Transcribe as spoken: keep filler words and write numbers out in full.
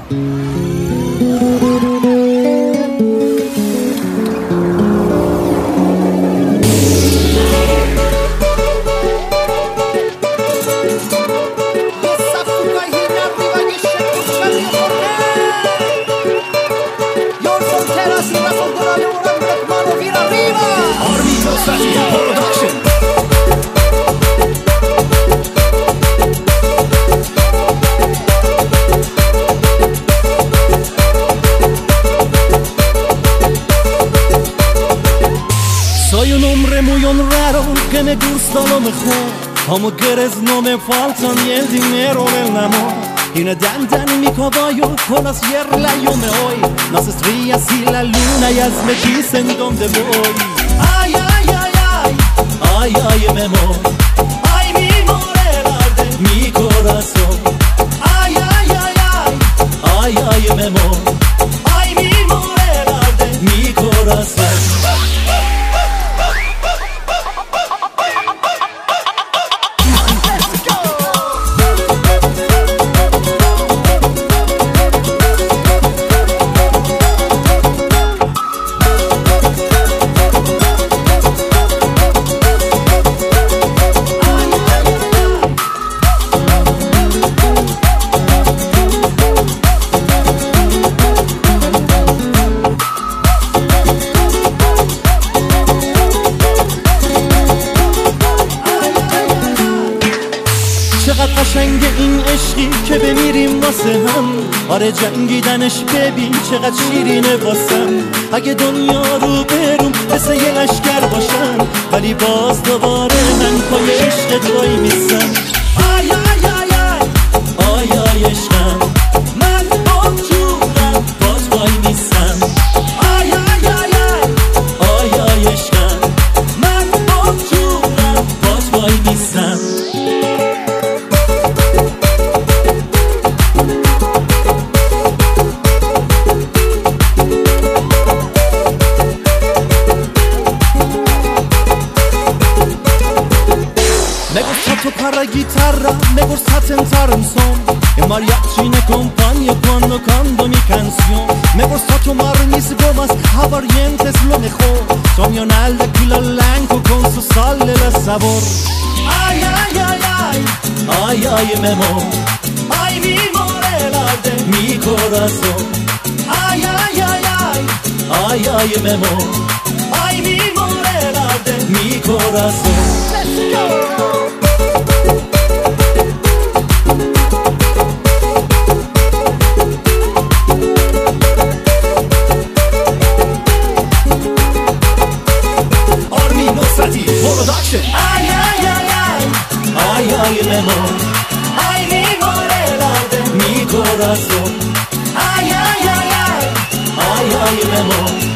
Soy un hombre muy honrado que me gusta lo mejor, como quieres no me falta ni el dinero ni el amor. Y nadando en mi caballo con la sierra yo me voy, las estrellas y la luna ellas me dicen dónde voy. Ay, ay, ay, ay, ay, ay, mi amor, ay, mi morena de mi corazón. Ay, ay, ay, ay, ay, ay, mi amor, ay, mi morena de mi corazón. چقدر قشنگه این عشقی که بمیریم واسه هم. آره جنگیدنش ببین چقدر شیرینه واسم. اگه دنیا رو بروم مثل یه لشکر باشم، ولی باز دوباره من پای عشقت وای میسم. آی آی آی آی آی آی عشقم، من با جونم باز وای میسم. آی آی آی آی آی آی عشقم، من با جونم باز وای میسم. Me gusta tocar la guitarra, me gusta tentar un son. El mariachi me acompaña cuando canto mi canción. Me gusta tomar mis gomas aguardientes lo mejor. Soñar de tequila blanco con su sal de sabor. Ay, ay, ay, ay, ay, ay, mi amor, ay, mi morena de mi corazón. Ay, ay, ay, ay, ay, ay, mi amor, ay, mi morena de mi corazón. Let's go! Production. Ay, ay, ay, ay, ay, ay, mi amor, ay, mi morena de mi corazón. Ay, ay, ay, ay, ay, ay, mi amor.